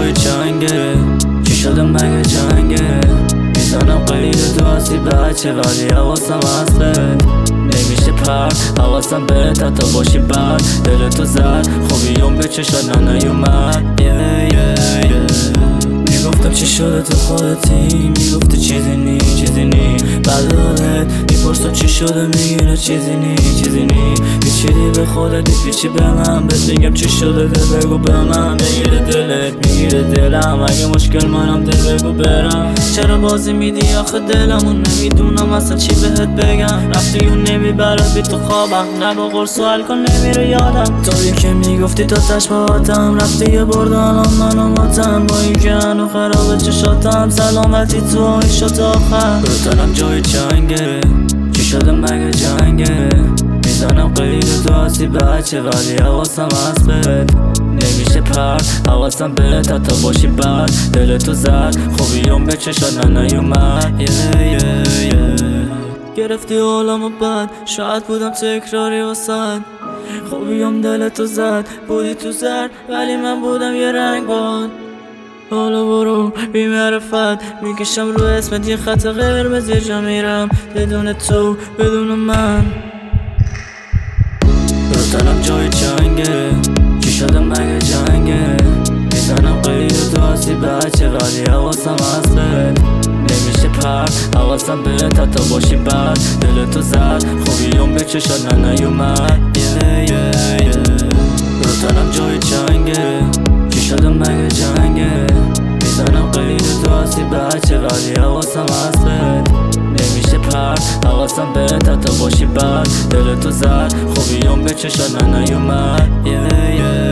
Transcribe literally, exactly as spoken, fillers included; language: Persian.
جای جنگه، چی شده مگه جنگه؟ میزنم قید تو هستی بچه ولی حواسم هست بهت نمیشه پر، حواسم بهت حتی باشی بر دل تو زد خوبیام به چشات نیومد. yeah, yeah, yeah. میگفتم چی شده تو خودتی، میگفتی چیزی نی چیزی نی بعد حالت میپرسم چی شده میگیره چیزی نی چیزی نی پیچیدی به خودت پیچی به من بهت میگم چی شده دل بگو به من میگیره دلت میگیره دلم اگه مشکل منم دل بگو برم چرا بازی میدی آخه دلمون نمیدونم اصلا چی بهت بگم رفتی و نمیبرد بی تو خوابم نه با قرص و الکل نمیره یادم تویی که میگفتی تا تشبهاتم رفتی یه برده الان منو ماتم با این که هنو خرابه چشاتم سلامتی تو این شد آخر بتونم جای جنگه چی شده مگه جنگه میزنم قید تو هستی بچه ولی حواسم هست بهت نمیشه پر حواسم بهت حتی باشی بر دل تو زد خوبیام به چشات نیومد. yeah, yeah, yeah. گرفتی حالمو بد شاید بودم تکراری واسد خوبیام دل تو زد بودی تو زرد ولی من بودم یه رنگ باد حالا برو بی معرفت میکشم رو اسمت یه خط قرمز یه جا میرم بدون تو بدون من بتنم جای جنگه چی شده مگه جنگه میزنم قید تو هستی بچه ولی حواسم هست بهت نمیشه پر حواسم بهت حتی باشی بر دل تو زد خوبیام به چشات نیومد. yeah, yeah, yeah. بتنم جای جنگه چی شده مگه جنگه میزنم قید تو هستی بچه ولی حواسم هست بهت نمیشه پر حواسم بهت حتی باشی بر دل تو زد خوبیام به چشات نیومد. yeah, yeah.